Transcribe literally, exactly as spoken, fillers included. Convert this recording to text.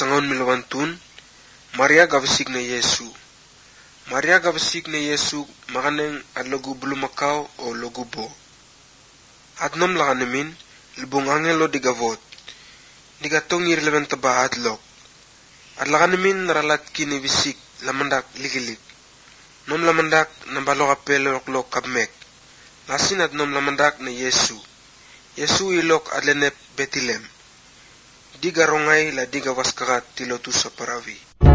sangaun milawantun, Maria gabasig na Yesu. Maria gabasig na Yesu makaneng at lagu bulumakaw o lagubo. At nom lakanamin, libong angelo di gavot. Di gatong irlemen taba atlok. At lakanamin naralat kinibisik lamandak ligilik. Nom lamandak nambalo kapelok-lok kapmek. Lasin at nom lamandak na Yesu. Yesu ilok adlenep Betilem. Di garongay la di gawaskakat tilotu sa parawi.